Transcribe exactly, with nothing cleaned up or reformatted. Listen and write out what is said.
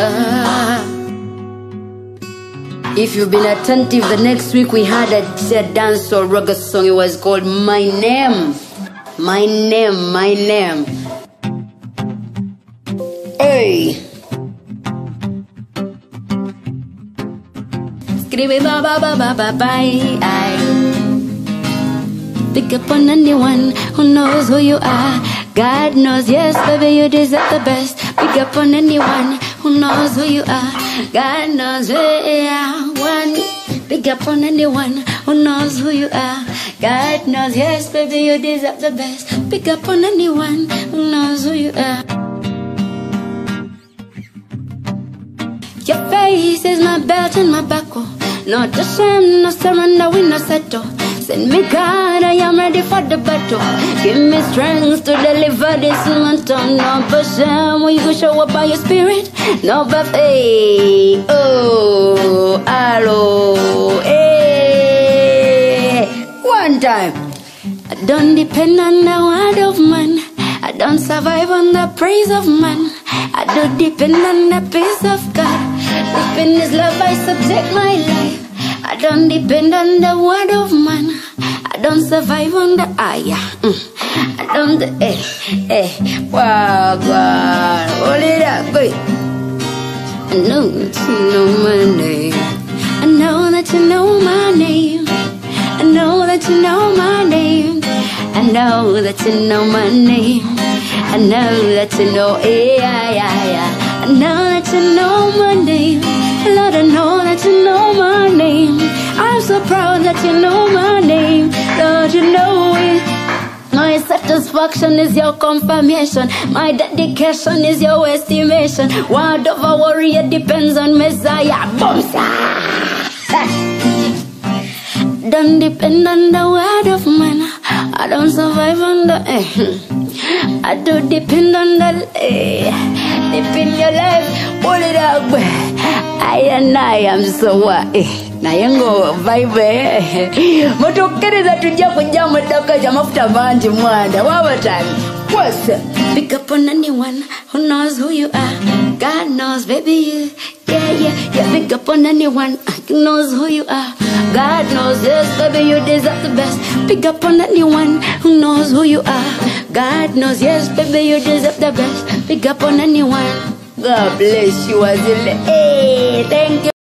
Ah. If you've been attentive, the next week we had a, a dance or reggae song. It was called My Name. My Name, My Name. Hey. Skribi ba ba ba ba ba bye. Pick up on anyone who knows who you are. God knows, yes, baby, you deserve the best. Pick up on anyone who knows who you are. God knows, yeah, one. Pick up on anyone who knows who you are. God knows, yes, baby, you deserve the best. Pick up on anyone who knows who you are. Your face is my belt and my buckle. Not a shame, no surrender, we no settle. Send me God, I am ready for the battle. Give me strength to deliver this mantle. No shame, when you go show up by your spirit. No buffet, oh, hello, hey. One time. I don't depend on the word of man. I don't survive on the praise of man. I do depend on the peace of God. Deep in His love I subject my life. I don't depend on the word of man. I don't survive on the aya. Mm. I don't eh eh wow God. Hold it up, boy. I know that you know my name. I know that you know my name. I know that you know my name. I know that you know my name. I know that you know, yeah, yeah, yeah. I know that you know my name. Lord, I know that you know my name. I'm so proud that you know my name. Lord, you know it. My satisfaction is your confirmation. My dedication is your estimation. Word of a warrior depends on Messiah. Boomsa! Don't depend on the word of man. I don't survive on the eh. I do depend on the eh. Deep in your life, hold it up. I and I am so what eh. Na yango vibe motokkereza tujja kujja mutaka ja mafuta mangi mwanda waba time. What's up? Pick up on anyone who knows who you are. God knows, baby, you. Yeah, yeah, yeah. Pick up on anyone who knows who you are. God knows, yes, baby, you deserve the best. Pick up on anyone who knows who you are. God knows, yes, baby, you deserve the best. Pick up on anyone. God bless you, Azile. Hey, thank you.